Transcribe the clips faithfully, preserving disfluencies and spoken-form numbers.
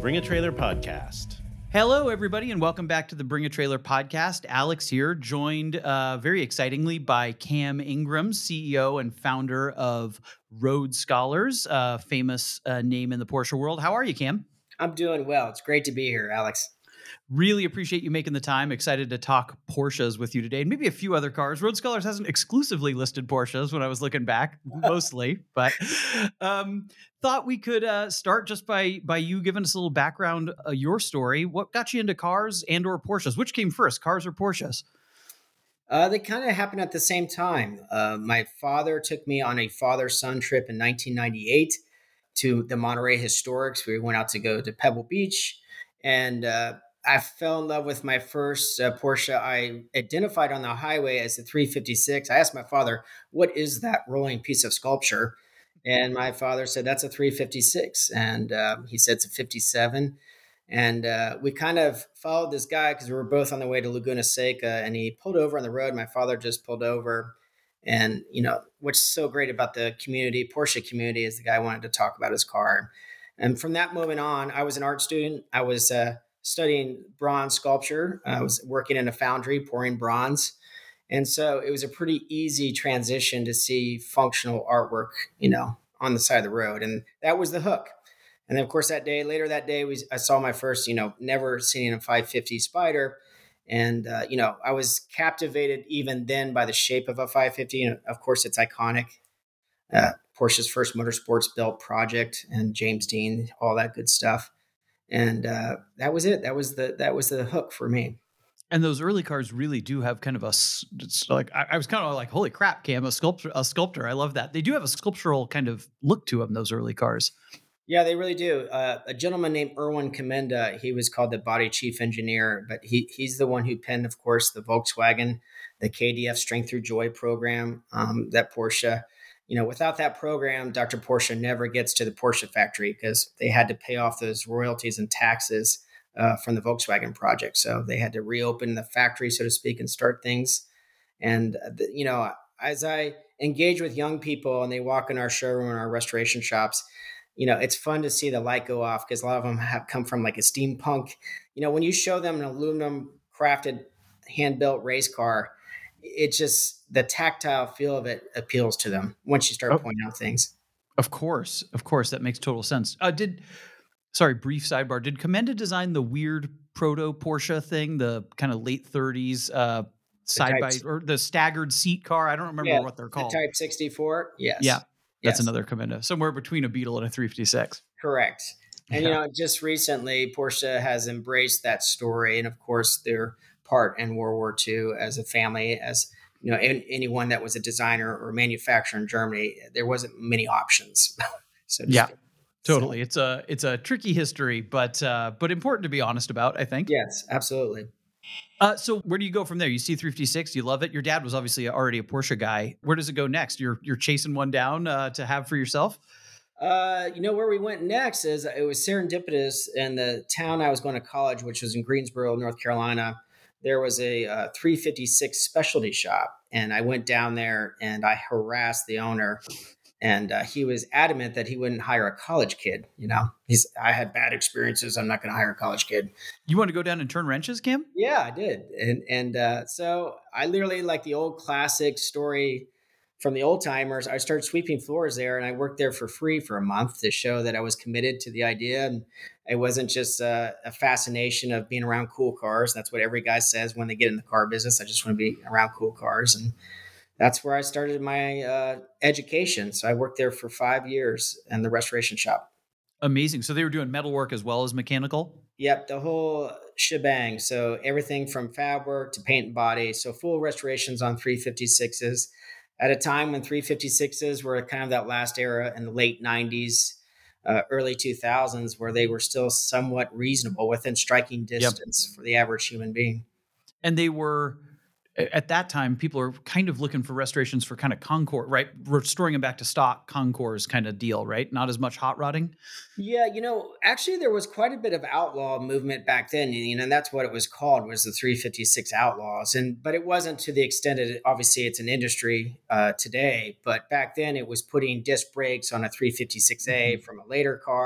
Bring a Trailer podcast. Hello, everybody, and welcome back to the Bring a Trailer podcast. Alex here, joined uh, very excitingly by Cam Ingram, C E O and founder of Road Scholars, a famous uh, name in the Porsche world. How are you, Cam? I'm doing well. It's great to be here, Alex. Really appreciate you making the time. Excited to talk Porsches with you today, and maybe a few other cars. Road Scholars hasn't exclusively listed Porsches when I was looking back, mostly, but um, thought we could uh, start just by by you giving us a little background, uh, your story. What got you into cars and or Porsches? Which came first, cars or Porsches? Uh, they kind of happened at the same time. Uh, my father took me on a father-son trip in nineteen ninety-eight to the Monterey Historics. We went out to go to Pebble Beach, and uh, I fell in love with my first uh, Porsche. I identified on the highway as a three fifty-six. I asked my father, "What is that rolling piece of sculpture?" And my father said, "That's a three fifty-six." And uh, he said, "It's a fifty-seven." And uh, we kind of followed this guy because we were both on the way to Laguna Seca, and he pulled over on the road. My father just pulled over. And, you know, what's so great about the community, Porsche community, is the guy wanted to talk about his car. And from that moment on, I was an art student. I was uh, studying bronze sculpture. I was working in a foundry pouring bronze. And so it was a pretty easy transition to see functional artwork, you know, on the side of the road. And that was the hook. And then, of course, that day, later that day, we, I saw my first, you know, never seen a five fifty Spider. And, uh, you know, I was captivated even then by the shape of a five fifty. And of course, it's iconic. Uh, Porsche's first motorsports built project and James Dean, all that good stuff. And uh, that was it. That was the that was the hook for me. And those early cars really do have kind of a, it's like, I, I was kind of like, holy crap, Cam, a sculptor, a sculptor. I love that. They do have a sculptural kind of look to them, those early cars. Yeah, they really do. Uh, a gentleman named Erwin Commenda, he was called the body chief engineer, but he he's the one who penned, of course, the Volkswagen, the K D F Strength Through Joy program, um, that Porsche. You know, without that program, Doctor Porsche never gets to the Porsche factory because they had to pay off those royalties and taxes uh, from the Volkswagen project. So they had to reopen the factory, so to speak, and start things. And, uh, the, you know, as I engage with young people and they walk in our showroom and our restoration shops, you know, it's fun to see the light go off because a lot of them have come from like a steampunk. You know, when you show them an aluminum crafted hand-built race car, it just, the tactile feel of it appeals to them once you start oh, pointing out things. Of course. Of course. That makes total sense. Uh, did, sorry, brief sidebar. Did Commenda design the weird proto Porsche thing, the kind of late thirties uh, side by, or the staggered seat car? I don't remember yeah, what they're called. The Type sixty-four. Yes. Yeah. That's yes. another Commenda, somewhere between a Beetle and a three fifty-six. Correct. And, yeah. you know, just recently, Porsche has embraced that story. And of course, their part in World War Two as a family, as, you know, anyone that was a designer or manufacturer in Germany, there wasn't many options. so yeah, speak. totally. So, it's a, it's a tricky history, but, uh, but important to be honest about, I think. Yes, absolutely. Uh, so where do you go from there? You see three fifty-six, you love it. Your dad was obviously already a Porsche guy. Where does it go next? You're you're chasing one down uh, to have for yourself? Uh, you know, where we went next is it was serendipitous in the town I was going to college, which was in Greensboro, North Carolina. There was a uh, three fifty-six specialty shop, and I went down there and I harassed the owner. And uh, he was adamant that he wouldn't hire a college kid. You know, he's, I had bad experiences. I'm not going to hire a college kid. You want to go down and turn wrenches, Cam? Yeah, I did. And, and uh, so I literally, like the old classic story from the old timers, I started sweeping floors there, and I worked there for free for a month to show that I was committed to the idea. And it wasn't just uh, a fascination of being around cool cars. That's what every guy says when they get in the car business. I just want to be around cool cars. And that's where I started my uh, education. So I worked there for five years in the restoration shop. Amazing. So they were doing metal work as well as mechanical? Yep, the whole shebang. So everything from fab work to paint and body. So full restorations on three fifty-sixes at a time when three fifty-sixes were kind of that last era in the late nineties, uh, early two thousands, where they were still somewhat reasonable within striking distance yep. for the average human being. And they were... At that time, people are kind of looking for restorations for kind of Concours, right? Restoring them back to stock Concours kind of deal, right? Not as much hot rodding. Yeah, you know, actually there was quite a bit of outlaw movement back then, you know, and that's what it was called, was the three fifty-six Outlaws. And but it wasn't to the extent that it, obviously it's an industry uh, today, but back then it was putting disc brakes on a three fifty-six A mm-hmm. from a later car,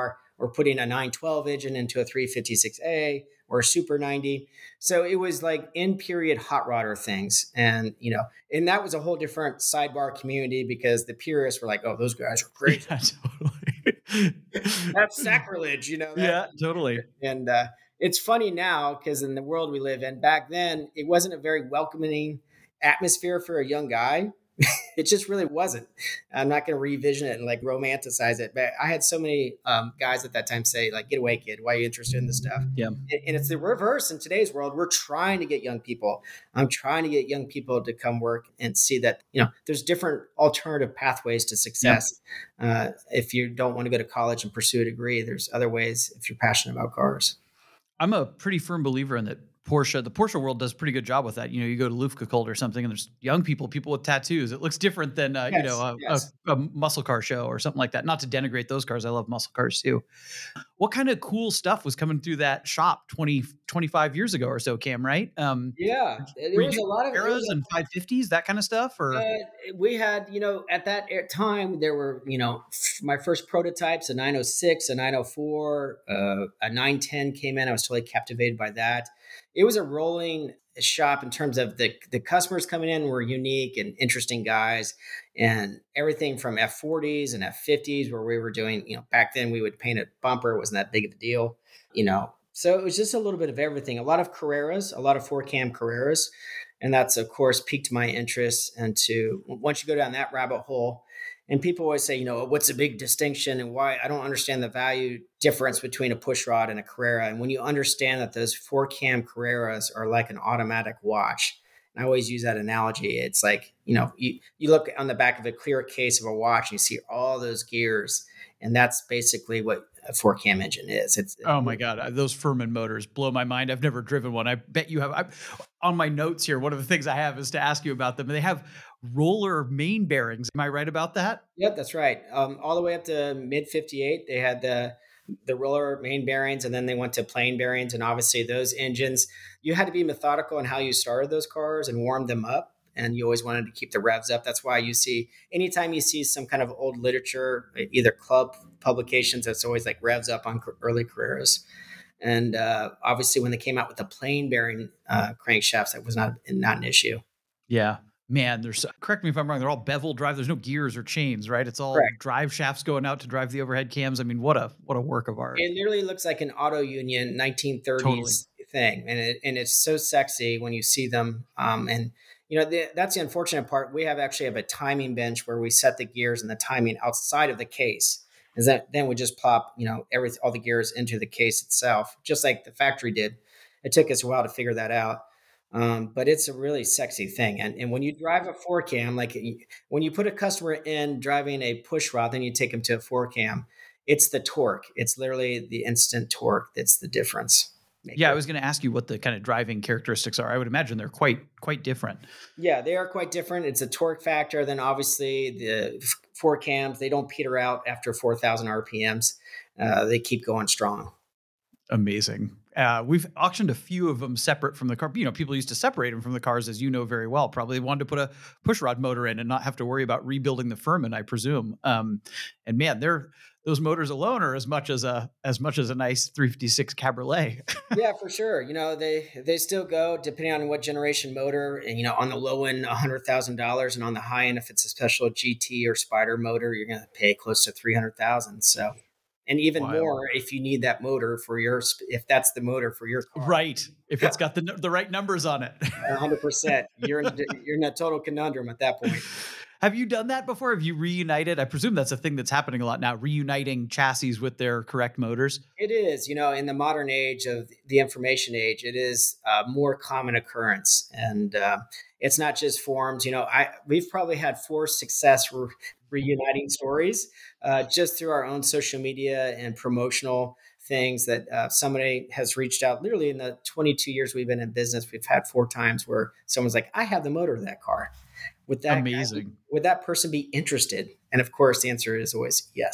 or putting a nine twelve engine into a three fifty-six A or a Super ninety. So it was like in period hot rodder things. And, you know, and that was a whole different sidebar community because the purists were like, oh, those guys are crazy. Yeah, totally. That's sacrilege, you know, that. Yeah, totally. And uh, it's funny now because in the world we live in, back then, it wasn't a very welcoming atmosphere for a young guy. It just really wasn't. I'm not going to revision it and like romanticize it, but I had so many um, guys at that time say like, "Get away, kid! Why are you interested in this stuff?" Yeah. And, and it's the reverse in today's world. We're trying to get young people. I'm trying to get young people to come work and see that you know there's different alternative pathways to success. Yeah. Uh, if you don't want to go to college and pursue a degree, there's other ways if you're passionate about cars. I'm a pretty firm believer in that. Porsche, the Porsche world does a pretty good job with that. You know, you go to Luftgekühlt or something, and there's young people, people with tattoos. It looks different than uh, yes, you know a, yes. a, a muscle car show or something like that. Not to denigrate those cars, I love muscle cars too. What kind of cool stuff was coming through that shop twenty, twenty-five years ago or so, Cam? Right? Um, yeah, there was a lot of Eras and five fifties, that kind of stuff. Or uh, we had, you know, at that time there were, you know, my first prototypes, a nine oh six, a nine oh four, uh, a nine ten came in. I was totally captivated by that. It was a rolling shop in terms of the the customers coming in were unique and interesting guys, and everything from F forties and F fifties where we were doing, you know, back then we would paint a bumper. It wasn't that big of a deal, you know. So it was just a little bit of everything. A lot of Carreras, a lot of four cam Carreras. And that's, of course, piqued my interest. And to once you go down that rabbit hole, and people always say, you know, what's the big distinction and why? I don't understand the value difference between a push rod and a Carrera. And when you understand that those four cam Carreras are like an automatic watch, and I always use that analogy. It's like, you know, you, you look on the back of a clear case of a watch and you see all those gears. And that's basically what a four cam engine is. It's oh my God, those Furman motors blow my mind. I've never driven one. I bet you have. I, on my notes here, one of the things I have is to ask you about them. They have roller main bearings. Am I right about that? Yep, that's right. Um, all the way up to mid fifty-eight, they had the the roller main bearings, and then they went to plain bearings. And obviously those engines, you had to be methodical in how you started those cars and warmed them up. And you always wanted to keep the revs up. That's why you see, anytime you see some kind of old literature, either club publications, that's always like revs up on early Carreras. And uh, obviously when they came out with the plain bearing uh, crankshafts, that was not, not an issue. Yeah. Man, there's, correct me if I'm wrong, they're all bevel drive. There's no gears or chains, right? It's all Correct. Drive shafts going out to drive the overhead cams. I mean, what a what a work of art. It literally looks like an auto union nineteen thirties totally. Thing. And it, and it's so sexy when you see them. Um, and, you know, the, that's the unfortunate part. We have actually have a timing bench where we set the gears and the timing outside of the case. And that, then we just plop, you know, every, all the gears into the case itself, just like the factory did. It took us a while to figure that out. Um, but it's a really sexy thing. And, and when you drive a four cam, like when you put a customer in driving a push rod, then you take them to a four cam, it's the torque. It's literally the instant torque that's the difference. Maker. Yeah, I was going to ask you what the kind of driving characteristics are. I would imagine they're quite quite different. Yeah, they are quite different. It's a torque factor. Then obviously the four cams, they don't peter out after four thousand R P Ms. Uh, they keep going strong. Amazing. Uh, we've auctioned a few of them separate from the car. You know, people used to separate them from the cars, as you know very well. Probably wanted to put a pushrod motor in and not have to worry about rebuilding the Furman, I presume. Um, and man, they're those motors alone are as much as a as much as a nice three fifty-six Cabriolet. Yeah, for sure. You know, they they still go depending on what generation motor. And you know, on the low end, a hundred thousand dollars, and on the high end, if it's a special G T or Spider motor, you're going to pay close to three hundred thousand. So. And even Wild. More if you need that motor for your, if that's the motor for your car. Right. If it's got the the right numbers on it. one hundred percent. You're in, you're in a total conundrum at that point. Have you done that before? Have you reunited? I presume that's a thing that's happening a lot now, reuniting chassis with their correct motors. It is. You know, in the modern age of the information age, it is a more common occurrence. And uh, it's not just forums. You know, I we've probably had four success re- reuniting stories uh, just through our own social media and promotional things that uh, somebody has reached out. Literally in the twenty-two years we've been in business, we've had four times where someone's like, I have the motor of that car. Would that amazing? Guy, would that person be interested? And of course, the answer is always yes.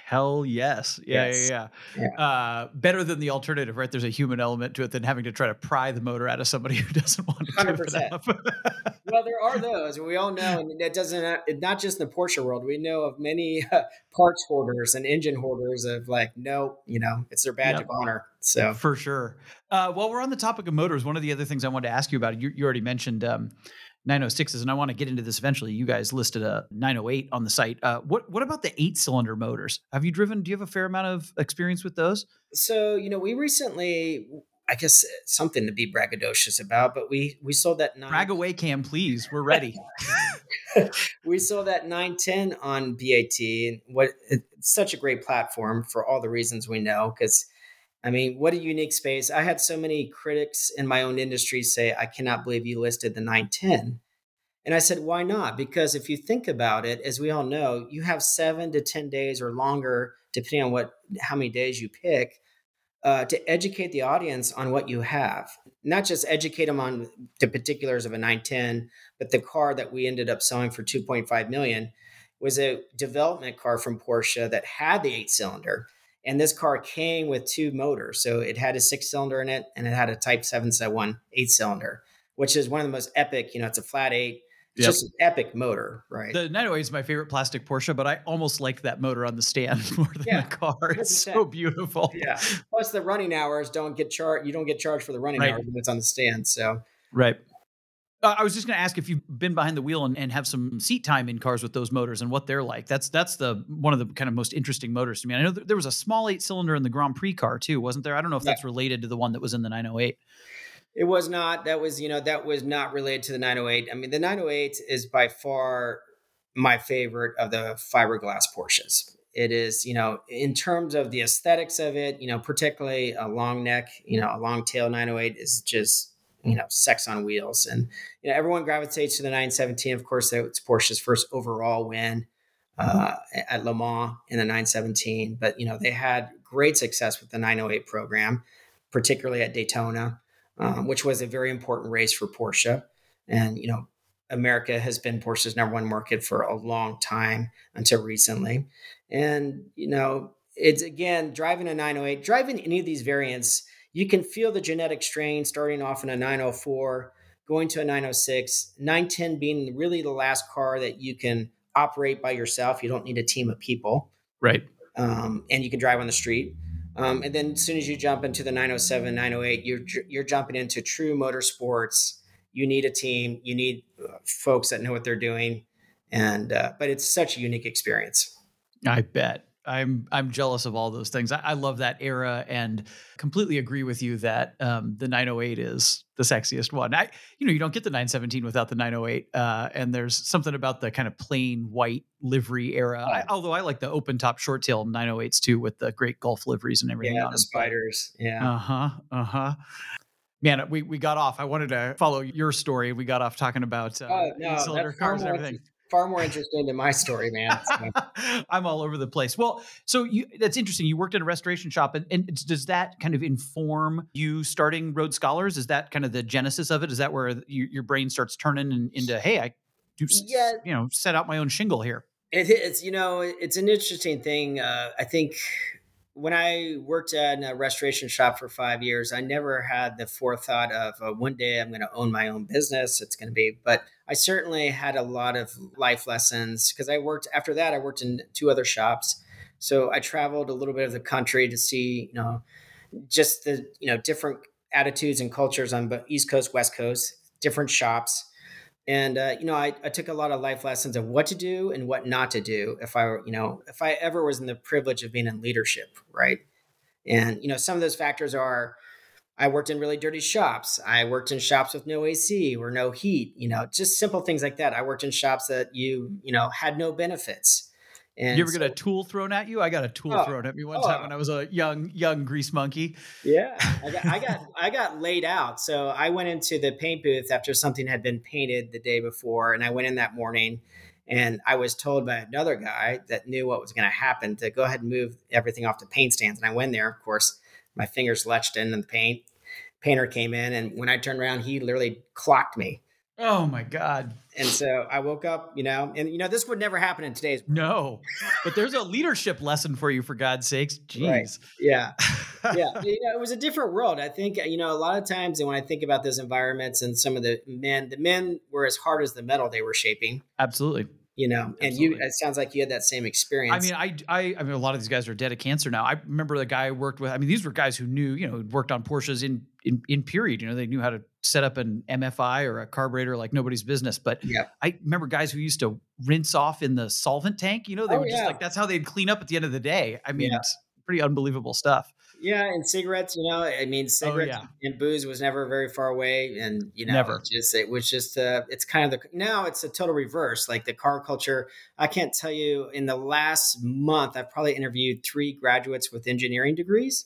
Hell yes. Yeah, Yes. yeah, Yeah. yeah. Uh, better than the alternative, right? There's a human element to it than having to try to pry the motor out of somebody who doesn't want to give it one hundred percent. up. Well, there are those. We all know, and that doesn't uh, not just in the Porsche world. We know of many uh, parts hoarders and engine hoarders of like, no, you know, it's their badge of Yep. honor. So, For sure. Uh, while we're on the topic of motors, one of the other things I wanted to ask you about, you, you already mentioned um, nine oh sixes, and I want to get into this eventually. You guys listed a nine oh eight on the site. Uh, what what about the eight cylinder motors? Have you driven? Do you have a fair amount of experience with those? so you know, we recently, I guess, uh, something to be braggadocious about, but we we sold that nine Brag away, Cam, please. We're ready. we saw that nine ten on B A T, and what it's such a great platform for all the reasons we know. Because I mean, what a unique space! I had so many critics in my own industry say, "I cannot believe you listed the nine ten," and I said, "Why not?" Because if you think about it, as we all know, you have seven to ten days or longer, depending on what how many days you pick, uh, to educate the audience on what you have. Not just educate them on the particulars of a nine ten, but the car that we ended up selling for two point five million was a development car from Porsche that had the eight cylinder. And this car came with two motors. So it had a six cylinder in it and it had a Type seven one eight cylinder, which is one of the most epic, you know, it's a flat eight. It's Yep. just an epic motor, right? The nine oh eight is my favorite plastic Porsche, but I almost like that motor on the stand more than Yeah, the car. It's one hundred percent. so beautiful. Yeah. Plus the running hours don't get charged. You don't get charged for the running Right. hours when it's on the stand. So Right. Uh, I was just going to ask if you've been behind the wheel and, and have some seat time in cars with those motors and what they're like. That's that's the one of the kind of most interesting motors to me. I know th- there was a small eight cylinder in the Grand Prix car too, wasn't there? I don't know if yeah, that's related to the one that was in the nine oh eight. it was not. That was, you know, that was not related to the nine oh eight. I mean, the nine oh eight is by far my favorite of the fiberglass Porsches. It is, you know, in terms of the aesthetics of it, you know, particularly a long neck, you know, a long tail nine oh eight is just, you know, sex on wheels. And, you know, everyone gravitates to the nine seventeen. Of course, it's Porsche's first overall win uh, at Le Mans in the nine seventeen. But, you know, they had great success with the nine oh eight program, particularly at Daytona, um, which was a very important race for Porsche. And, you know, America has been Porsche's number one market for a long time until recently. And, you know, it's again, driving a nine oh eight, driving any of these variants, you can feel the genetic strain starting off in a nine oh four, going to a nine oh six, nine ten being really the last car that you can operate by yourself. You don't need a team of people, Right. um, and you can drive on the street. Um, and then as soon as you jump into the nine oh seven, nine oh eight, you're you're jumping into true motorsports. You need a team. You need uh, folks that know what they're doing, and uh, but it's such a unique experience. I bet. I'm I'm jealous of all those things. I, I love that era and completely agree with you that um, the nine oh eight is the sexiest one. I, you know, you don't get the nine seventeen without the nine oh eight, uh, and there's something about the kind of plain white livery era. I, although I like the open top short tail nine oh eights too, with the great Gulf liveries and everything Yeah, on the them. spiders. Yeah. Uh huh. Uh huh. Man, we we got off. I wanted to follow your story. We got off talking about uh, Oh eight no, cylinder that's far cars and more everything. inter- far more interesting than my story, man. So, I'm all over the place. Well, so you, that's interesting. You worked in a restoration shop, and, and it's- does that kind of inform you starting Road Scholars? Is that kind of the genesis of it? Is that where you, your brain starts turning and, into, hey, I do, yeah, you know, set out my own shingle here? it, it's you know it's an interesting thing. Uh, I think when I worked at a restoration shop for five years, I never had the forethought of uh, one day I'm going to own my own business. It's going to be, but I certainly had a lot of life lessons because I worked after that. I worked in two other shops, so I traveled a little bit of the country to see, you know, just the you know different attitudes and cultures on both East Coast, West Coast, different shops. And uh, you know, I, I took a lot of life lessons of what to do and what not to do if I were, you know, if I ever was in the privilege of being in leadership, right? And you know, some of those factors are I worked in really dirty shops. I worked in shops with no A C or no heat, you know, just simple things like that. I worked in shops that you, you know, had no benefits. You And ever so, get a tool thrown at you? I got a tool oh, thrown at me one time oh, when I was a young, young grease monkey. yeah, I got, I got, I got laid out. So I went into the paint booth after something had been painted the day before, and I went in that morning, and I was told by another guy that knew what was going to happen to go ahead and move everything off the paint stands. And I went there. Of course, my fingers latched in the paint. Painter came in, and when I turned around, he literally clocked me. Oh my God. And so I woke up, you know, and you know, this would never happen in today's world. No. But there's a leadership lesson for you, for God's sakes. Right. Jeez. Yeah. Yeah. You know, it was a different world. I think, you know, a lot of times and when I think about those environments and some of the men, the men were as hard as the metal they were shaping, Absolutely. you know, and you, Absolutely. it sounds like you had that same I experience. mean, I, I, I mean, a lot of these guys are dead of cancer now. I remember the guy I worked with. I mean, these were guys who knew, you know, who'd worked on Porsches in, in, in period. You know, they knew how to set up an M F I or a carburetor like nobody's business. But Yeah. I remember guys who used to rinse off in the solvent tank. You know, they Oh, would just yeah. like, that's how they'd clean up at the end of the day. I Yeah. mean, it's pretty unbelievable stuff. Yeah, and cigarettes, you know, I mean, Oh cigarettes yeah. and booze was never very far away, and you know, Never. it's just it was just uh, it's kind of the now it's a total reverse. Like the car culture, I can't tell you. In the last month, I've probably interviewed three graduates with engineering degrees.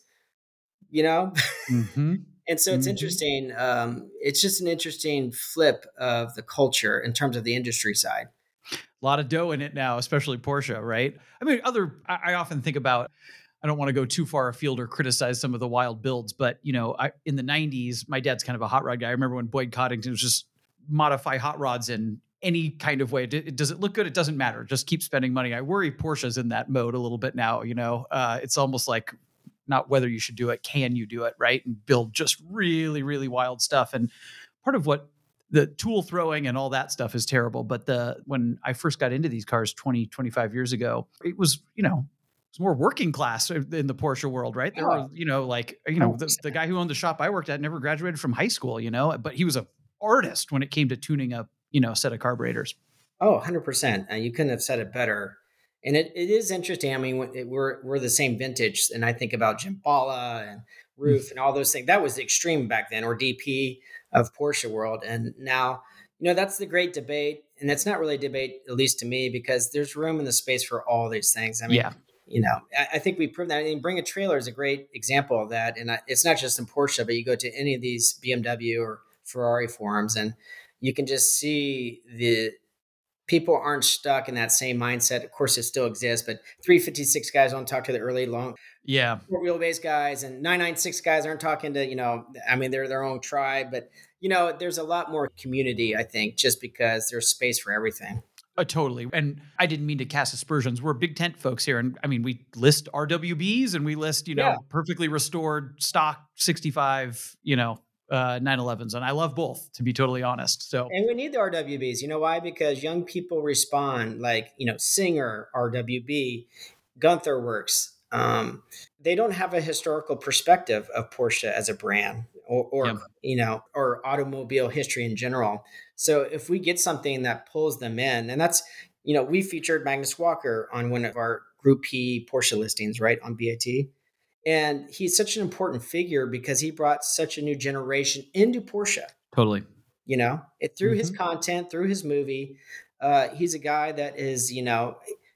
You know, Mm-hmm. and so it's Mm-hmm. interesting. Um, it's just an interesting flip of the culture in terms of the industry side. A lot of dough in it now, especially Porsche, right? I mean, other, I, I often think about, I don't want to go too far afield or criticize some of the wild builds, but you know, I, in the nineties, my dad's kind of a hot rod guy. I remember when Boyd Coddington was just modify hot rods in any kind of way. D- Does it look good? It doesn't matter. Just keep spending money. I worry Porsche's in that mode a little bit now. You know, uh, it's almost like not whether you should do it, can you do it, right? And build just really, really wild stuff. And part of what the tool throwing and all that stuff is terrible. But the when I first got into these cars twenty, twenty-five years ago, it was, you know, it's more working class in the Porsche world, right? There Oh, were, you know, like, you know, the, the one hundred percent. guy who owned the shop I worked at never graduated from high school, you know, but he was a artist when it came to tuning up, you know, a set of carburetors. Oh, one hundred percent. Uh, you couldn't have said it better. And it, it is interesting. I mean, when it, we're we're the same vintage, and I think about Jim Bala and Roof and all those things. That was extreme back then, or D P of Porsche world. And now, you know, that's the great debate, and it's not really a debate, at least to me, because there's room in the space for all these things. I mean, Yeah, you know, I, I think we proved that. And Bring a Trailer is a great example of that. And I, it's not just in Porsche, but you go to any of these B M W or Ferrari forums, and you can just see the people aren't stuck in that same mindset. Of course, it still exists, but three fifty-six guys don't talk to the early long yeah, four wheelbase guys, and nine ninety-six guys aren't talking to, you know, I mean, they're their own tribe, but, you know, there's a lot more community, I think, just because there's space for everything. uh, totally. And I didn't mean to cast aspersions. We're big tent folks here. And I mean, we list R W Bs and we list, you Yeah. know, perfectly restored stock sixty-five, you know, uh, nine elevens. And I love both, to be totally honest. So, And we need the R W Bs. You know why? Because young people respond like, you know, Singer, R W B, Gunther Works. Um, they don't have a historical perspective of Porsche as a brand or, yeah, or, you know, or automobile history in general. So if we get something that pulls them in, and that's, you know, we featured Magnus Walker on one of our Group P Porsche listings, right, on B A T. And he's such an important figure because he brought such a new generation into Porsche, totally. you know, it through his Hmm. content, through his movie. Uh, he's a guy that is, you know,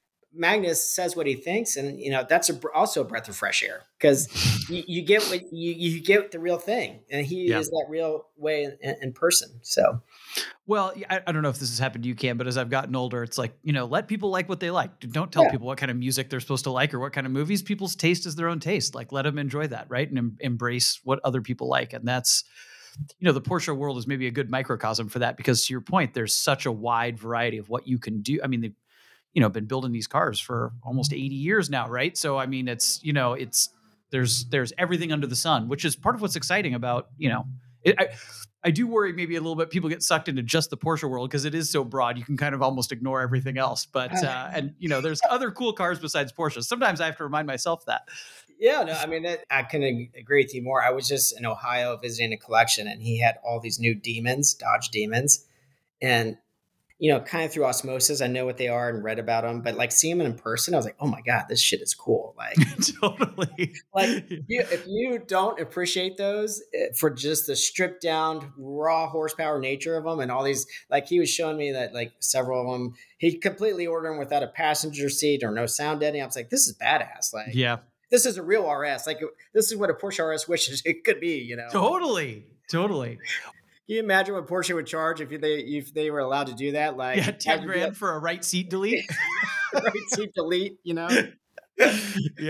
Magnus says what he thinks, and you know that's a, also a breath of fresh air because you, you get what you, you get the real thing, and he Yeah. is that real way in, in person. So Well, yeah, I, I don't know if this has happened to you, Cam, but as I've gotten older, it's like, you know, let people like what they like. Don't tell yeah, people what kind of music they're supposed to like or what kind of movies. People's taste is their own taste. Like, let them enjoy that, right? And em- embrace what other people like. And that's, you know, the Porsche world is maybe a good microcosm for that because to your point, there's such a wide variety of what you can do. I mean, they've, you know, been building these cars for almost eighty years now, right? So, I mean, it's, you know, it's, there's, there's everything under the sun, which is part of what's exciting about, you know, it, I, I do worry maybe a little bit people get sucked into just the Porsche world because it is so broad. You can kind of almost ignore everything else. But Uh, uh, and you know, there's other cool cars besides Porsche. Sometimes I have to remind myself that. yeah. No, I mean that, I can ag- agree with you more. I was just in Ohio visiting a collection, and he had all these new demons, Dodge Demons, and you know, kind of through osmosis, I know what they are and read about them. But like seeing them in person, I was like, oh my god, this shit is cool. Like Totally. like you, if you don't appreciate those eh, for just the stripped down raw horsepower nature of them and all these, like he was showing me that like several of them he completely ordered them without a passenger seat or no sound deadening. I was like, this is badass. Like Yeah. this is a real R S. Like this is what a Porsche R S wishes it could be. You know, like Totally. Totally. can you imagine what Porsche would charge if they if they were allowed to do that? Like Yeah. you have ten to be grand for a right seat delete. like right seat delete. You know. Yeah.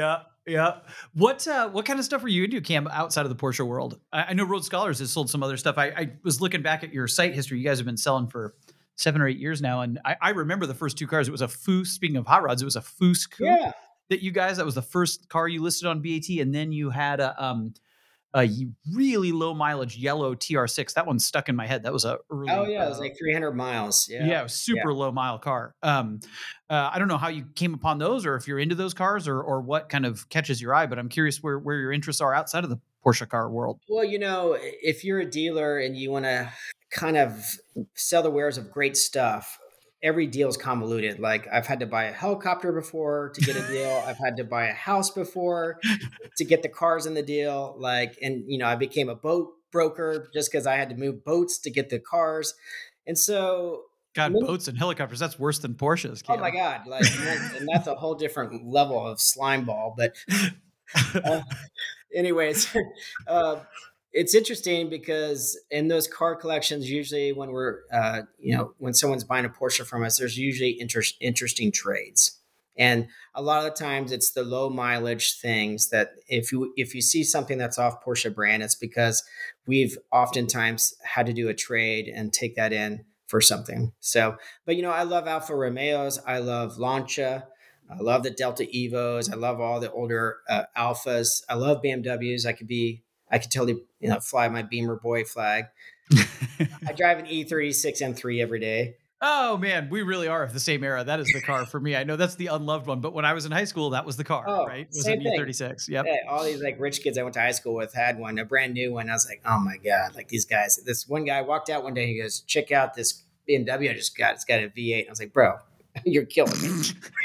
Yeah. What uh, what kind of stuff were you into, Cam, outside of the Porsche world? I, I know Road Scholars has sold some other stuff. I, I was looking back at your site history. You guys have been selling for seven or eight years now, and I, I remember the first two cars. It was a Foose. Speaking of hot rods, it was a Foose Coupe Yeah. that you guys. That was the first car you listed on B A T, and then you had a um a really low mileage yellow T R six. That one stuck in my head. That was a Oh early. yeah, it was Uh, like three hundred miles. Yeah. yeah, it was Yeah. super low mile car. Um, uh, I don't know how you came upon those, or if you're into those cars, or or what kind of catches your eye. But I'm curious where where your interests are outside of the Porsche car world. Well, you know, if you're a dealer and you want to kind of sell the wares of great stuff, every deal is convoluted. Like I've had to buy a helicopter before to get a deal. I've had to buy a house before to get the cars in the deal. Like, and you know, I became a boat broker just because I had to move boats to get the cars. And so, God, many, boats and helicopters. That's worse than Porsches, oh my Cam. God, like, and, that, and that's a whole different level of slime ball. But uh, anyways, uh, it's interesting because in those car collections, usually when we're, uh, you know, when someone's buying a Porsche from us, there's usually inter- interesting trades. And a lot of the times it's the low mileage things that if you if you see something that's off Porsche brand, it's because we've oftentimes had to do a trade and take that in for something. So, but you know, I love Alfa Romeos, I love Lancia, I love the Delta Evos, I love all the older uh, Alphas, I love B M Ws. I could be I could totally you know fly my Beamer boy flag. I drive an E thirty-six M three every day. Oh man, we really are of the same era. That is the car for me. I know that's the unloved one, but when I was in high school, that was the car, Oh, right? Was same an thing. E thirty-six. Yep. Yeah, all these like rich kids I went to high school with had one, a brand new one. I was like, oh my God, like these guys. This one guy walked out one day, he goes, check out this B M W I just got. It's got a V eight. And I was like, bro, you're killing me.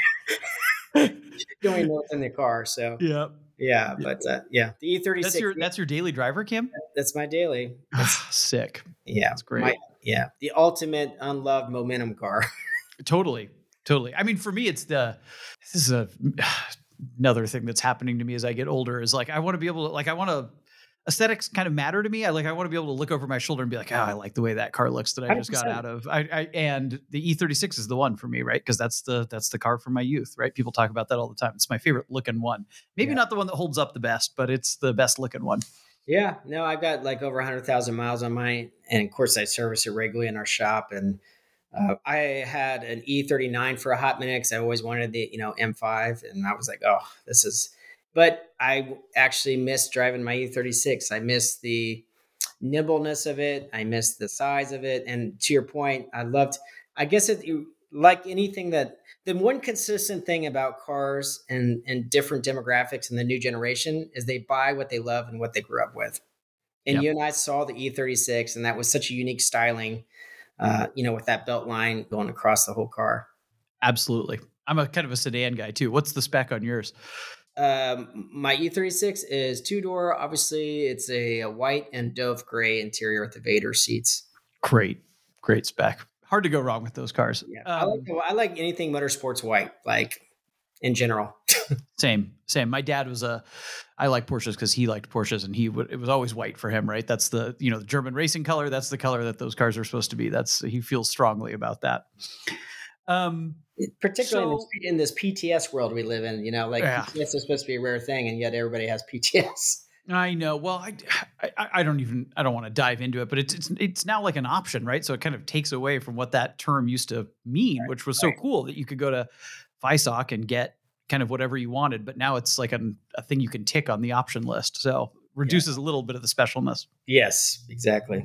Don't even know what's in the car. So Yep. yeah, Yep. but uh, yeah, the E36. That's your that's your daily driver, Cam? That's my daily. That's, Sick. yeah, That's great. my yeah, the ultimate unloved momentum car. Totally. Totally. I mean, for me, it's the, this is a, another thing that's happening to me as I get older is like, I want to be able to, like, I want to, aesthetics kind of matter to me. I like, I want to be able to look over my shoulder and be like, oh, I like the way that car looks that I just got out of. I, I and the E thirty-six is the one for me, right? Because that's the, that's the car from my youth, right? People talk about that all the time. It's my favorite looking one. Maybe Yeah. not the one that holds up the best, but it's the best looking one. Yeah, no, I've got like over one hundred thousand miles on mine. And of course, I service it regularly in our shop. And uh, I had an E thirty-nine for a hot minute because I always wanted the, you know, M five. And I was like, oh, this is, but I actually missed driving my E thirty-six. I missed the nimbleness of it. I missed the size of it. And to your point, I loved, I guess it, you, like anything that, the one consistent thing about cars and, and different demographics in the new generation is they buy what they love and what they grew up with. And Yep. you and I saw the E thirty-six, and that was such a unique styling, uh, you know, with that belt line going across the whole car. Absolutely. I'm a kind of a sedan guy too. What's the spec on yours? Um, my E thirty-six is two door. Obviously, it's a, a white and dove gray interior with the Vader seats. Great, great spec. Hard to go wrong with those cars. Yeah, Um, I like the, I like anything motorsports white, like in general. Same, same. My dad was a, I like Porsches because he liked Porsches, and he would, it was always white for him, right? That's the, you know, the German racing color. That's the color that those cars are supposed to be. That's, he feels strongly about that. Um, Particularly so, in, this, in this P T S world we live in, you know, like yeah. P T S is supposed to be a rare thing, and yet everybody has P T S. I know. Well, I, I, I don't even, I don't want to dive into it, but it's, it's, it's now like an option, right? So it kind of takes away from what that term used to mean, Right, which was right. so cool that you could go to FISOC and get kind of whatever you wanted, but now it's like an, a thing you can tick on the option list. So reduces yeah. a little bit of the specialness. Yes, exactly.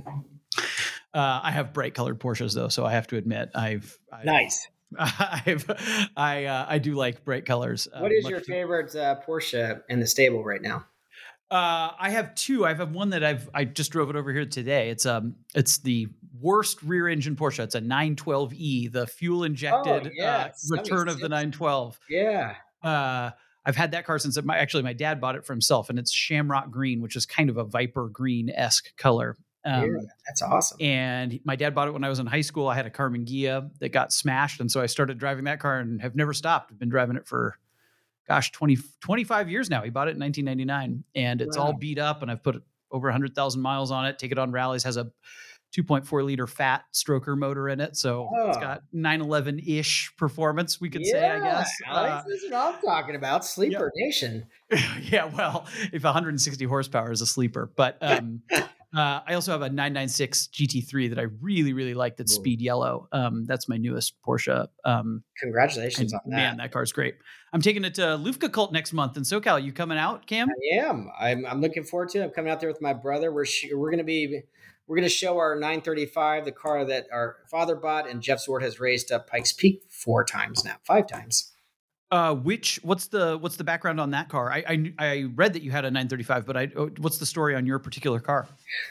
Uh, I have bright colored Porsches though, so I have to admit, I've, I've nice. I've, I, uh, I do like bright colors. What uh, is your favorite uh, Porsche in the stable right now? Uh, I have two. I have one that I've I just drove it over here today. It's um it's the worst rear engine Porsche. It's a nine twelve E, the fuel injected oh, yes. uh, return of the nine twelve. Yeah. Uh, I've had that car since it, my actually my dad bought it for himself, and it's shamrock green, which is kind of a Viper green-esque color. Um, yeah, that's awesome. And my dad bought it when I was in high school. I had a Carmen Ghia that got smashed, and so I started driving that car and have never stopped. I've been driving it for gosh, twenty, twenty-five years now. He bought it in nineteen ninety-nine, and it's wow. all beat up, and I've put over one hundred thousand miles on it, take it on rallies, has a two point four liter fat stroker motor in it. So it's Oh, got nine eleven-ish performance, we could say, I yeah, guess. Alex, Uh, this is what I'm talking about. yep. Sleeper Nation. Yeah, well, if one hundred sixty horsepower is a sleeper. But um, uh, I also have a nine ninety-six G T three that I really, really like that's Ooh, speed yellow. Um, that's my newest Porsche. Um, congratulations and on that. man, that car's great. I'm taking it to Lufka Cult next month in SoCal. You coming out, Cam? I am. I'm, I'm looking forward to it. I'm coming out there with my brother. We're sh- we're going to be we're going to show our nine thirty-five, the car that our father bought, and Jeff Zwart has raced up Pikes Peak four times now, five times. Uh, which what's the what's the background on that car? I I, kn- I read that you had a nine thirty-five, but I oh, what's the story on your particular car?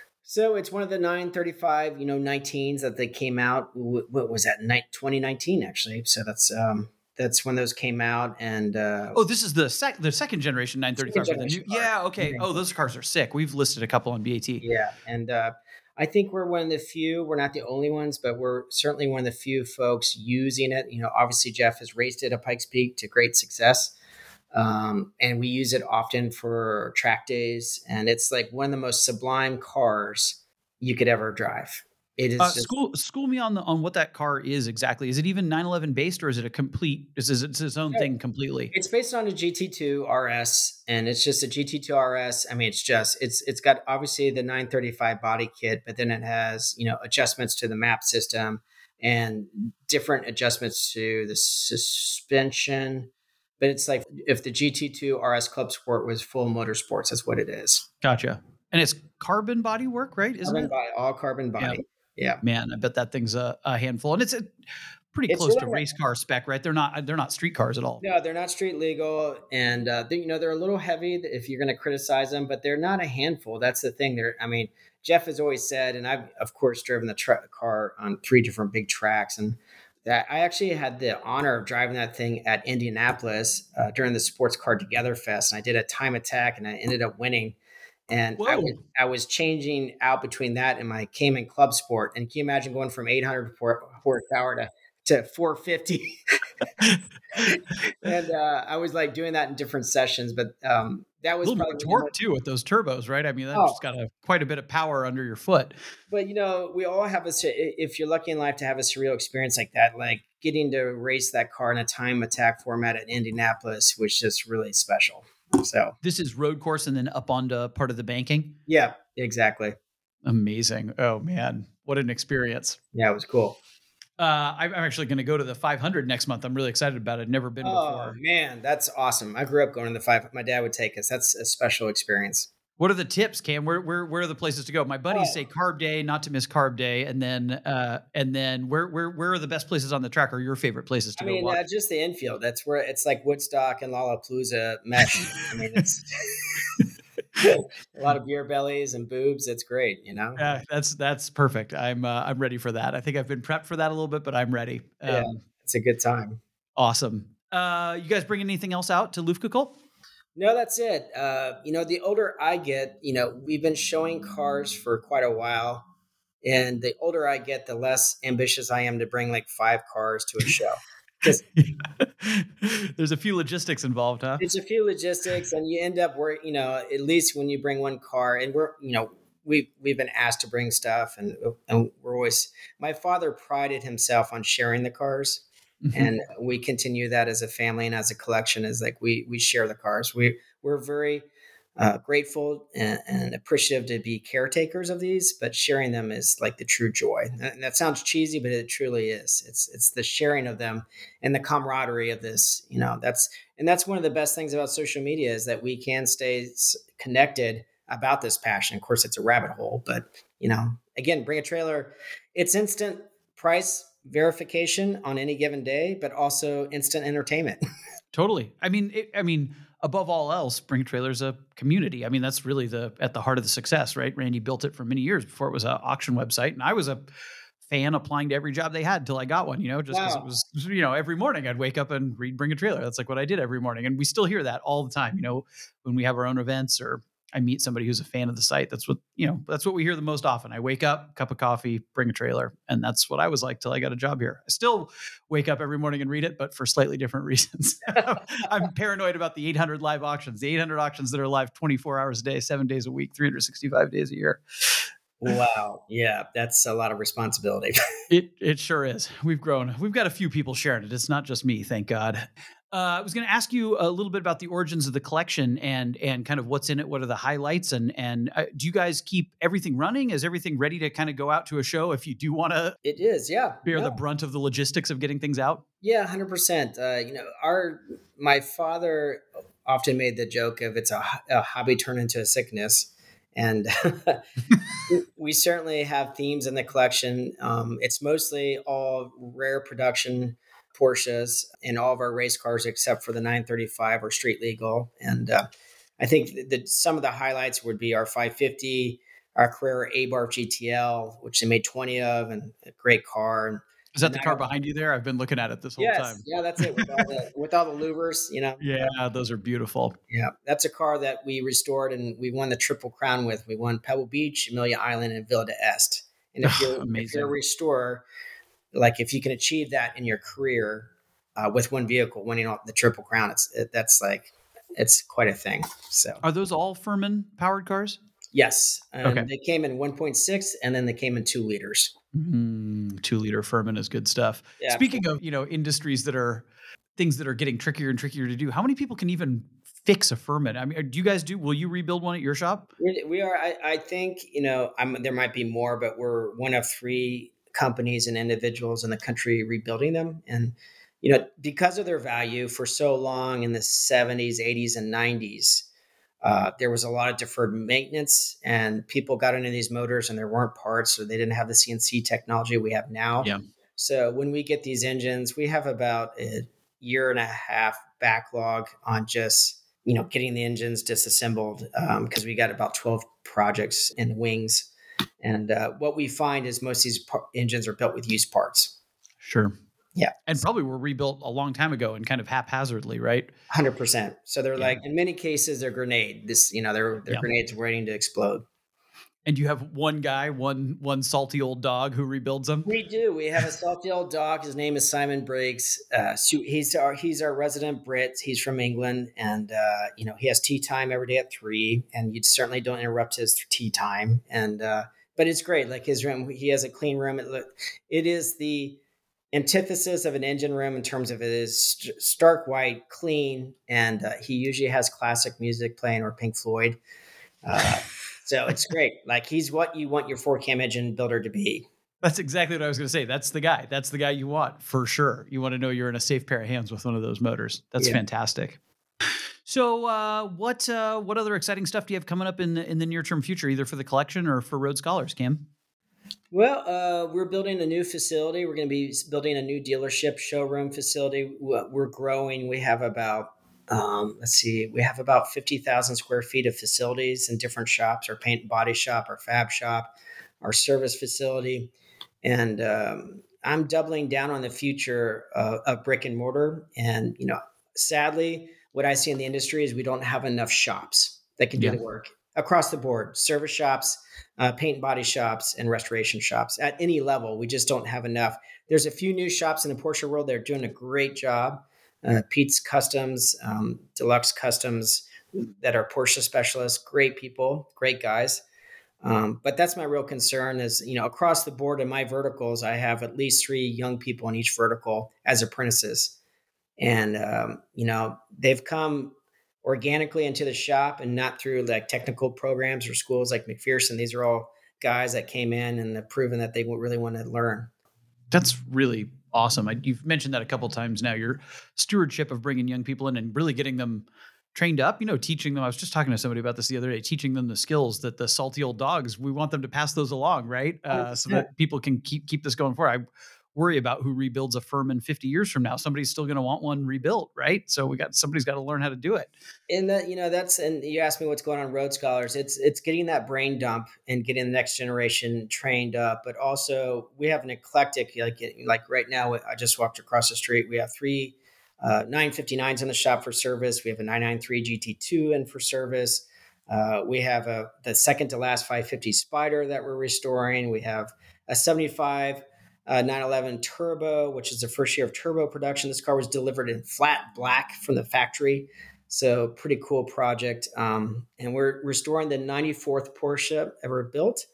So it's one of the nine thirty-five, you know, nineteens that they came out. wh- What was that? Night twenty nineteen, actually. So that's um that's when those came out, and uh, Oh, this is the sec the second generation second nine thirty-five for the new. generation car. Yeah, okay. Oh, those cars are sick. We've listed a couple on B A T. Yeah, and uh, I think we're one of the few. We're not the only ones, but we're certainly one of the few folks using it. You know, obviously Jeff has raced it at Pikes Peak to great success, um, and we use it often for track days. And it's like one of the most sublime cars you could ever drive. It Uh, is just school school me on the on what that car is exactly. Is it even nine eleven based or is it a complete? Is is it its own thing completely? it's based on a G T two R S, and it's just a G T two R S. I mean, it's just it's it's got obviously the nine thirty-five body kit, but then it has, you know, adjustments to the map system and different adjustments to the suspension. But it's like if the G T two R S Club Sport was full motorsports, that's what it is. Gotcha. And it's carbon body work, right? Isn't Carbon it? body, all carbon Yeah. body. Yeah. Man, I bet that thing's a, a handful, and it's a, pretty It's close really to race car spec, right? They're not they're not street cars at all. No, they're not street legal, and uh, they, you know they're a little heavy if you're going to criticize them, but they're not a handful. That's the thing. They're, I mean, Jeff has always said, and I've of course driven the tra- car on three different big tracks, and that I actually had the honor of driving that thing at Indianapolis uh, during the Sports Car Together Fest, and I did a time attack, and I ended up winning. And I was Whoa. I was changing out between that and my Cayman Club Sport, and can you imagine going from eight hundred horsepower to to four fifty? and uh, I was like doing that in different sessions, but um, that A was little more probably the torque most. too with those turbos, right? I mean, that's Oh, just got a quite a bit of power under your foot. but you know, we all have a. sur- If you're lucky in life to have a surreal experience like that, like getting to race that car in a time attack format at Indianapolis was just really special. So, This is road course and then up onto part of the banking. yeah, exactly. Amazing. Oh man, what an experience. Yeah, it was cool. Uh, I'm I'm actually going to go to the five hundred next month. I'm really excited about it. Never been Oh before. man, that's awesome. I grew up going to the five. My dad would take us. That's a special experience. What are the tips, Cam? Where where where are the places to go? My buddies Oh, say carb day, not to miss carb day, and then uh, and then where where where are the best places on the track? Or your favorite places to I go mean, watch? uh, just the infield. That's where it's like Woodstock and Lollapalooza mesh. I mean, it's a lot of beer bellies and boobs. It's great, you know. Yeah, that's that's perfect. I'm uh, I'm ready for that. I think I've been prepped for that a little bit, but I'm ready. Yeah, Um, it's a good time. awesome. Uh, you guys bring anything else out to Lufka Cult? No, that's it. Uh, you know, the older I get, you know, we've been showing cars for quite a while, and the older I get, the less ambitious I am to bring like five cars to a show. Because There's a few logistics involved, huh? it's a few logistics, and you end up where, you know, at least when you bring one car, and we're, you know, we we've been asked to bring stuff, and and we're always. My father prided himself on sharing the cars, Mhm. and we continue that as a family and as a collection. Is like we we share the cars. We we're very uh, grateful and, and appreciative to be caretakers of these, but sharing them is like the true joy. And that sounds cheesy, but it truly is. It's it's the sharing of them and the camaraderie of this. You know, that's and that's one of the best things about social media is that we can stay s- connected about this passion. Of course, it's a rabbit hole, but you know, again, bring a trailer. It's instant price verification on any given day, but also instant entertainment. Totally. I mean, it, I mean, above all else, Bring a Trailer's a community. I mean, that's really the at the heart of the success, right? Randy built it for many years before it was an auction website, and I was a fan applying to every job they had until I got one. You know, just because it Wow. was, you know, every morning I'd wake up and read Bring a Trailer. That's like what I did every morning, and we still hear that all the time. You know, when we have our own events or I meet somebody who's a fan of the site. That's what, you know, that's what we hear the most often. I wake up, cup of coffee, Bring a Trailer. And that's what I was like till I got a job here. I still wake up every morning and read it, but for slightly different reasons. I'm paranoid about the eight hundred live auctions, the eight hundred auctions that are live twenty-four hours a day, seven days a week, three hundred sixty-five days a year. Wow. Yeah, that's a lot of responsibility. It it sure is. We've grown. We've got a few people sharing it. It's not just me, thank God. Uh, I was going to ask you a little bit about the origins of the collection and and kind of what's in it. What are the highlights? And and uh, do you guys keep everything running? Is everything ready to kind of go out to a show if you do want to It is, yeah. bear the No. brunt of the logistics of getting things out? Yeah, one hundred percent. Uh, you know, our my father often made the joke of it's a, ho- a hobby turned into a sickness. And we certainly have themes in the collection. Um, it's mostly all rare production Porsches in all of our race cars, except for the nine thirty-five or street legal. And uh, I think that some of the highlights would be our five fifty, our Carrera Abarth G T L, which they made twenty of, and a great car. And Is the that the car nine, behind you there? I've been looking at it this whole yes, time. yeah, that's it with all the with all the louvers, you know. Yeah, those are beautiful. Yeah, that's a car that we restored and we won the Triple Crown with. We won Pebble Beach, Amelia Island, and Villa d'Este. And if you're if you're a Amazing. restorer, like if you can achieve that in your career uh, with one vehicle, winning all the Triple Crown, it's it, that's like it's quite a thing. So Are those all Furman powered cars? yes, and Okay. they came in one point six, and then they came in two liters. Mm, two liter Furman is good stuff. Yeah, Speaking of, you know, industries that are things that are getting trickier and trickier to do, how many people can even fix a Furman? I mean, do you guys do, will you rebuild one at your shop? we, we are. I, I think you know I'm, there might be more, but we're one of three companies and individuals in the country rebuilding them, and you know because of their value for so long in the seventies, eighties, and nineties. Uh, there was a lot of deferred maintenance, and people got into these motors, and there weren't parts, or they didn't have the C N C technology we have now. Yeah. So when we get these engines, we have about a year and a half backlog on just you know getting the engines disassembled because um, we got about twelve projects in wings. And uh, what we find is most of these par- engines are built with used parts. Sure. Yeah. And probably were rebuilt a long time ago and kind of haphazardly, right? one hundred percent. So they're Yeah. like, in many cases, they're grenade. This, you know, they're, they're Yeah. grenades waiting to explode. And you have one guy, one one salty old dog who rebuilds them. We do. We have a salty old dog. His name is Simon Briggs. Uh, so he's our he's our resident Brit. He's from England, and uh, you know he has tea time every day at three. And you certainly don't interrupt his tea time. And uh, but it's great. Like his room, he has a clean room. It it is the antithesis of an engine room in terms of it is st- stark white, clean, and uh, he usually has classic music playing or Pink Floyd. Uh, so it's great. Like he's what you want your four cam engine builder to be. That's exactly what I was going to say. That's the guy. That's the guy you want for sure. You want to know you're in a safe pair of hands with one of those motors. That's Yeah. fantastic. So, uh, what uh, what other exciting stuff do you have coming up in the in the near term future, either for the collection or for Road Scholars, Cam? Well, uh, we're building a new facility. We're going to be building a new dealership showroom facility. We're growing. We have about um, let's see, we have about fifty thousand square feet of facilities in different shops: our paint and body shop, our fab shop, our service facility, and um, I'm doubling down on the future uh, of brick and mortar. And you know, sadly, what I see in the industry is we don't have enough shops that can do Yeah. the work across the board. Service shops, uh, paint and body shops, and restoration shops at any level. We just don't have enough. There's a few new shops in the Porsche world that are doing a great job. Uh, Pete's Customs, um, Deluxe Customs, that are Porsche specialists, great people, great guys. Um, but that's my real concern is, you know, across the board in my verticals, I have at least three young people in each vertical as apprentices. And, um, you know, they've come organically into the shop and not through like technical programs or schools like McPherson. These are all guys that came in and have proven that they really want to learn. That's really awesome. I, you've mentioned that a couple times now. Your stewardship of bringing young people in and really getting them trained up, you know, teaching them. I was just talking to somebody about this the other day, teaching them the skills that the salty old dogs, we want them to pass those along, right? Uh, so that people can keep keep this going forward. I worry about who rebuilds a Furman fifty years from now. Somebody's still going to want one rebuilt, right? So we got somebody's got to learn how to do it. And that, you know, that's, and you asked me what's going on in Road Scholars. It's, it's getting that brain dump and getting the next generation trained up. But also we have an eclectic, like, like right now, I just walked across the street. We have three uh, nine fifty-nines in the shop for service. We have a nine ninety-three G T two in for service. Uh, we have a, the second to last five fifty Spider that we're restoring. We have a seventy-five uh, nine eleven Turbo, which is the first year of turbo production. This car was delivered in flat black from the factory. So pretty cool project. Um, and we're restoring the ninety-fourth Porsche ever built.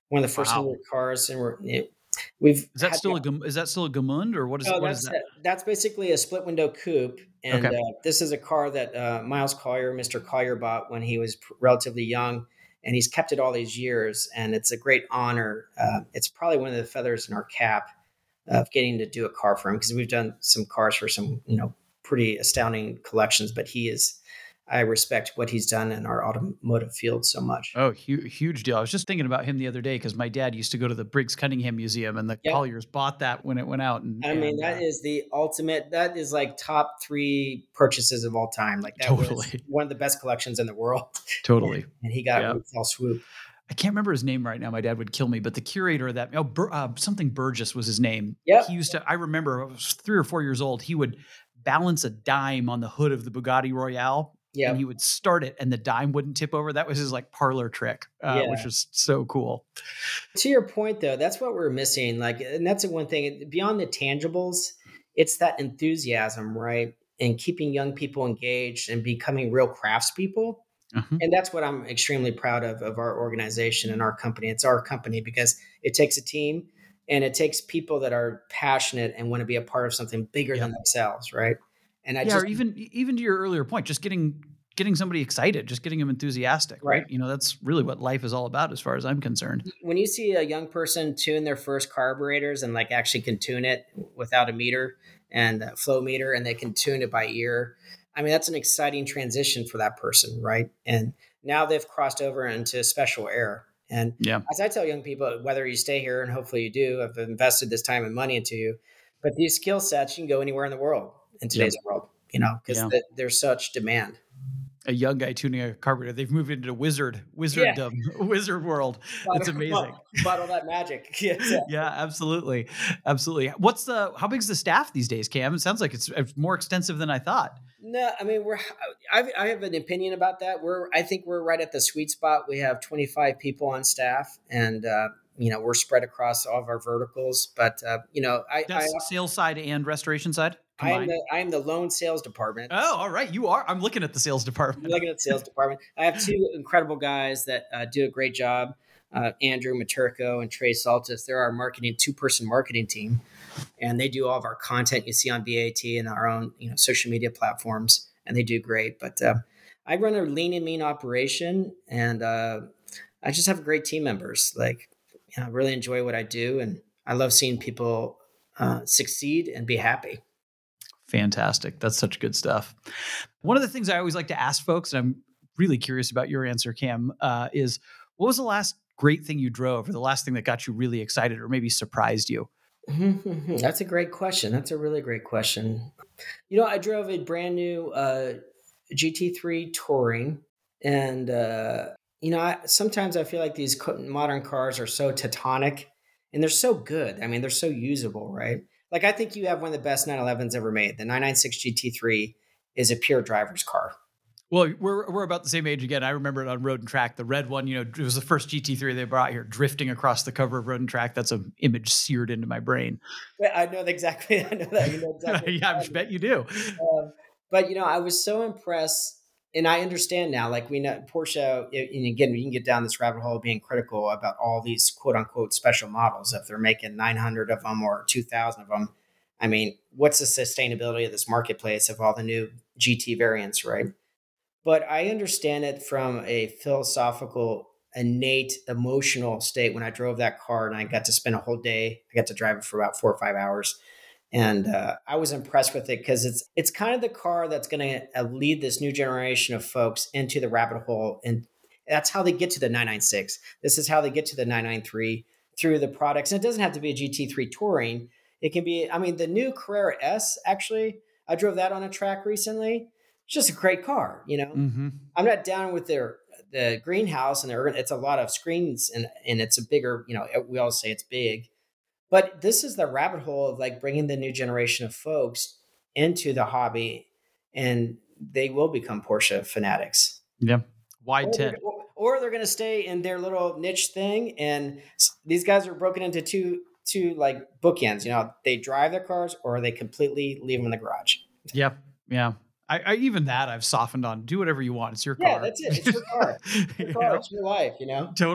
one of the first Wow. hundred cars, and we're it, we've Is that had the still a Gem is that still a Gemund, or what is oh, what is that's that? a that's basically a split window coupe, and, Okay. uh, this is a car that, uh, Miles Collier, mister Collier bought when he was p relatively young, and he's kept it all these years, and it's a great honor. Uh, it's probably one of the feathers in our cap of getting to do a car for him because we've done some cars for some, you know, pretty astounding collections, but he is I respect what he's done in our automotive field so much. Oh, hu huge deal. I was just thinking about him the other day because my dad used to go to the Briggs Cunningham Museum, and the Yep. Colliers bought that when it went out, and I mean, and, that uh is the ultimate that is like top three purchases of all time. Like, that was totally, one of the best collections in the world, and totally. and he got it Yeah. with fell swoop. I can't remember his name right now, my dad would kill me, but the curator of that oh, Bur uh, something Burgess was his name. He Yep, used to I remember I was three or four years old, he would balance a dime on the hood of the Bugatti Royale, and he yep, would start it, and the dime wouldn't tip over. That was his, like, parlor trick, uh, which yeah. was so cool. To your point, though, that's what we're missing, like, and that's the one thing beyond the tangibles, it's that enthusiasm, right? And keeping young people engaged and becoming real craftspeople. Mhm. And that's what I'm extremely proud of of our organization and our company. It's our company because it takes a team and it takes people that are passionate and want to be a part of something bigger Yeah. than themselves, right? And I Yeah, or just even e even to your earlier point, just getting getting somebody excited, just getting them enthusiastic, right. right? You know, that's really what life is all about as far as I'm concerned. When you see a young person tune their first carburetors and like actually can tune it without a meter and a flow meter and they can tune it by ear, I mean, that's an exciting transition for that person, right? And now they've crossed over into special air. And Yeah. as I tell young people, whether you stay here and hopefully you do, I've invested this time and money into you, but these skill sets, you can go anywhere in the world in Yep. today's world, you know, because Yeah. there's such demand. A young guy tuning a carburetor. They've moved into wizard Yeah, wizarddom, wizard world. It's bottle, amazing. bottle that magic. Yeah, Yeah, absolutely, absolutely. What's the how big's the staff these days, Cam? It sounds like it's, it's more extensive than I thought. no, I mean we're. I've, I have an opinion about that. We're. I think we're right at the sweet spot. We have twenty-five people on staff, and uh, you know we're spread across all of our verticals. But uh, you know, I, I, That's sales side and restoration side I am combined. the, I am the lone sales department. Oh, all right. You are. I'm looking at the sales I'm department. looking at the sales department. I have two incredible guys that uh, do a great job. Uh, Andrew Maturko and Trey Saltis. They're our marketing two-person marketing team, and they do all of our content you see on B A T and our own you know social media platforms, and they do great. But uh, I run a lean and mean operation, and uh, I just have great team members. Like, you know, I really enjoy what I do, and I love seeing people uh, succeed and be happy. Fantastic. That's such good stuff. One of the things I always like to ask folks, and I'm really curious about your answer, Cam, uh, is what was the last great thing you drove, or the last thing that got you really excited, or maybe surprised you? That's a great question. That's a really great question. You know, I drove a brand new uh, G T three Touring, and uh, you know, I, sometimes I feel like these co- modern cars are so tectonic, and they're so good. I mean, they're so usable, right? Like, I think you have one of the best nine elevens ever made. The nine ninety-six G T three is a pure driver's car. Well, we're we're about the same age again. I remember it on Road and Track. The red one, you know, it was the first G T three they brought here, drifting across the cover of Road and Track. That's an image seared into my brain. Yeah, I know exactly. I know that. You know exactly Yeah, I what you're bet you do. Um, but you know, I was so impressed, and I understand now. Like, we know Porsche, and again, we can get down this rabbit hole of being critical about all these quote unquote special models. If they're making nine hundred of them or two thousand of them, I mean, what's the sustainability of this marketplace of all the new G T variants, right? But I understand it from a philosophical, innate, emotional state when I drove that car and I got to spend a whole day. I got to drive it for about four or five hours, and uh, I was impressed with it because it's it's kind of the car that's going to uh, lead this new generation of folks into the rabbit hole, and that's how they get to the nine ninety-six. This is how they get to the nine ninety-three through the products. And it doesn't have to be a G T three Touring. It can be. I mean, the new Carrera S. Actually, I drove that on a track recently. It's just a great car, you know. Hmm. I'm not down with their the greenhouse and their, it's a lot of screens and and it's a bigger, you know, we all say it's big, but this is the rabbit hole of like bringing the new generation of folks into the hobby, and they will become Porsche fanatics. Yeah. Wide Or they're, tent. or they're going to stay in their little niche thing. And these guys are broken into two, two like bookends. You know, they drive their cars or they completely leave them in the garage. Yeah. Yeah. I, I even that I've softened on. Do whatever you want. It's your Yeah, car. that's it. It's your car. It's your You car. know? It's your life, you know? Totally.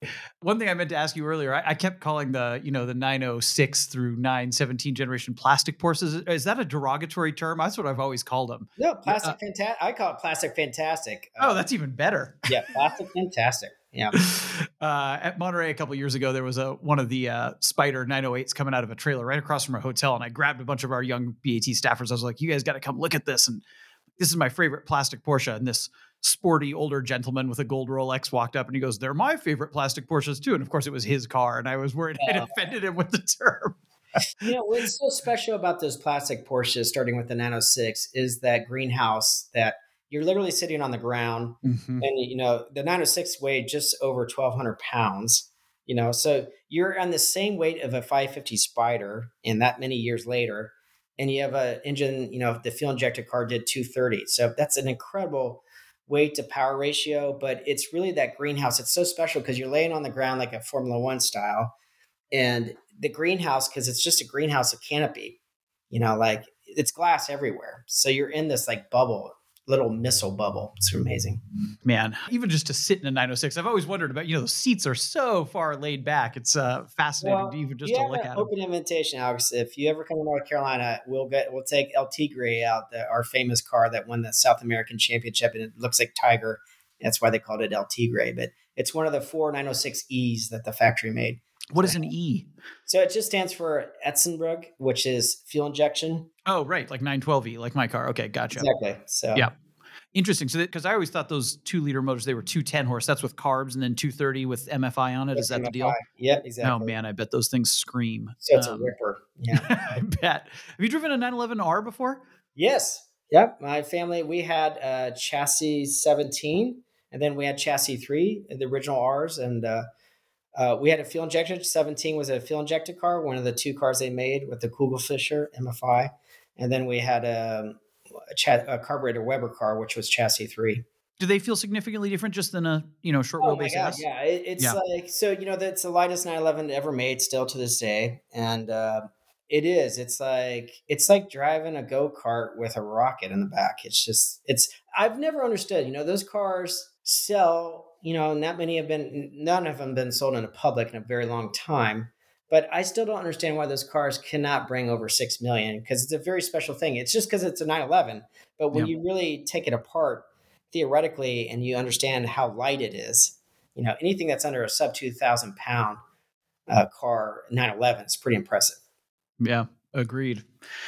One thing I meant to ask you earlier, I, I kept calling the, you know, the nine oh six through nine seventeen generation plastic Porsches. Is, is that a derogatory term? That's what I've always called them. No, Yeah, uh, plastic fantastic. I call it plastic fantastic. oh, Uh, that's even better. yeah, plastic fantastic. Yeah. Uh, at Monterey a couple years ago, there was a one of the uh, Spider nine oh eights coming out of a trailer right across from a hotel, and I grabbed a bunch of our young B A T staffers. I was like, "You guys got to come look at this!" And this is my favorite plastic Porsche. And this sporty older gentleman with a gold Rolex walked up and he goes, "They're my favorite plastic Porsches too." And of course, it was his car, and I was worried I'd Uh, offended him with the term. you know, what's so special about those plastic Porsches, starting with the nine oh six, is that greenhouse that you're literally sitting on the ground. Mm-hmm. And, you know, the nine oh six weighed just over twelve hundred pounds, you know, so you're on the same weight of a five fifty Spider, and that many years later, and you have a engine, you know, the fuel injected car did two thirty. So that's an incredible weight to power ratio, but it's really that greenhouse. It's so special because you're laying on the ground like a Formula One style, and the greenhouse, because it's just a greenhouse, a canopy, you know, like it's glass everywhere. So you're in this like bubble, little missile bubble. It's amazing. Man, even just to sit in a nine oh six, I've always wondered about, you know, the seats are so far laid back. It's uh, fascinating Well, to even just you to have look an at them. open invitation, Alex. If you ever come to North Carolina, we'll get we'll take El Tigre out, the, our famous car that won the South American Championship, and it looks like Tiger. That's why they called it El Tigre. But it's one of the four nine oh six E's that the factory made. What is an E? So it just stands for Etzenbrug, which is fuel injection. Oh, right. Like nine twelve E, like my car. Okay, gotcha. Exactly. So Yeah. Interesting. So, because I always thought those two liter motors, they were two ten horse. That's with carbs, and then two thirty with M F I on it. Is that the deal? Yep, Oh, exactly. man. I bet those things scream. So it's a Um, ripper. Yeah. I bet. Have you driven a nine eleven R before? Yes. Yep. My family, we had uh, chassis seventeen, and then we had chassis three, the original R's, and uh, uh, we had a fuel injected. seventeen was a fuel injected car, one of the two cars they made with the Kugelfischer M F I, and then we had a, a, cha- a carburetor Weber car, which was chassis three. Do they feel significantly different just than a, you know, short Oh my wheelbase God. S? Yeah. It, it's Yeah. like, so, you know, that's the lightest nine eleven ever made still to this day. And, uh, it is, it's like, it's like driving a go-kart with a rocket in the back. It's just, it's, I've never understood, you know, those cars sell, you know, and that many have been, none of them been sold in the public in a very long time. But I still don't understand why those cars cannot bring over six million, because it's a very special thing. It's just because it's a nine eleven. But when Yeah. you really take it apart, theoretically, and you understand how light it is, you know, anything that's under a sub two thousand pound uh, car, nine eleven, is pretty impressive. Yeah. Agreed.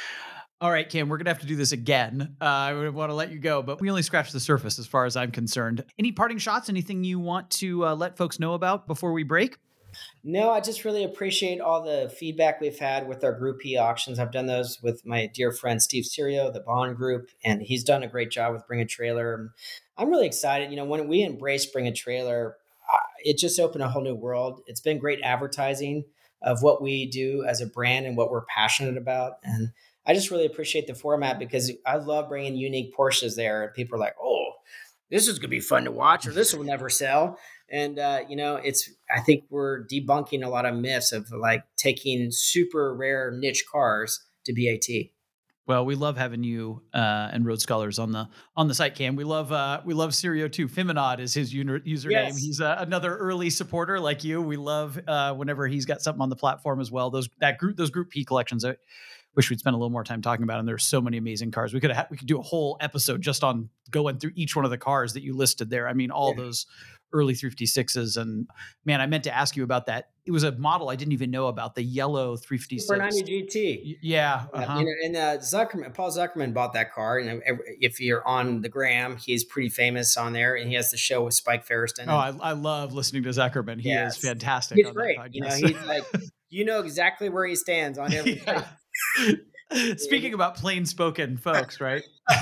All right, Cam, we're going to have to do this again. Uh, I would want to let you go, but we only scratched the surface as far as I'm concerned. Any parting shots? Anything you want to uh, let folks know about before we break? No, I just really appreciate all the feedback we've had with our Group E auctions. I've done those with my dear friend Steve Serio, the Bond Group, and he's done a great job with Bring a Trailer. I'm really excited. You know, when we embraced Bring a Trailer, uh, it just opened a whole new world. It's been great advertising of what we do as a brand and what we're passionate about. And I just really appreciate the format because I love bringing unique Porsches there. And people are like, oh, this is going to be fun to watch, or this will never sell. And, uh, you know, it's, I think we're debunking a lot of myths of like taking super rare niche cars to B A T. Well, we love having you uh, and Road Scholars on the on the site, Cam. We love uh, we love Serio too. Feminod is his uni- username. Yes. He's uh, another early supporter like you. We love uh, whenever he's got something on the platform as well. Those that group those Group P collections. I wish we'd spend a little more time talking about them. There's so many amazing cars. We could have, we could do a whole episode just on going through each one of the cars that you listed there. I mean, all Yeah. those early three fifty-sixes. And man, I meant to ask you about that. It was a model I didn't even know about, the yellow three fifty-six. Super ninety G T. Y- Yeah. Yeah, Uh-huh. you know, and uh, Zuckerman, Paul Zuckerman bought that car. And if you're on the gram, he's pretty famous on there, and he has the show with Spike Ferriston. Oh, I, I love listening to Zuckerman. He Yes. is fantastic. He's on great. That podcast. You know, he's like, you know exactly where he stands on every Yeah. Speaking about plain spoken folks, right?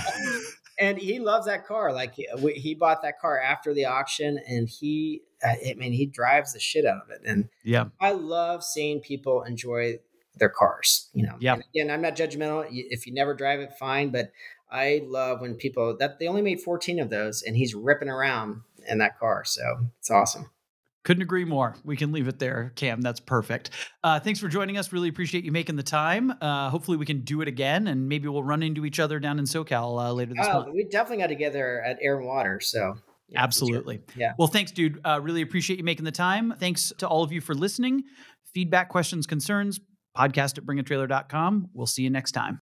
and he loves that car. Like he, we- he bought that car after the auction, and he, uh, I mean, he drives the shit out of it. And Yeah. I love seeing people enjoy their cars. You know, Yeah. And again, I'm not judgmental. You- If you never drive it, fine. But I love when people that they only made fourteen of those, and he's ripping around in that car. So it's awesome. Couldn't agree more. We can leave it there, Cam. That's perfect. Uh, thanks for joining us. Really appreciate you making the time. Uh, hopefully we can do it again, and maybe we'll run into each other down in SoCal uh, later this Oh, month. we definitely got together at Air and Water. So Yeah, Absolutely. Sure. Yeah. Well, thanks, dude. Uh, really appreciate you making the time. Thanks to all of you for listening. Feedback, questions, concerns, podcast at bring a trailer dot com. We'll see you next time.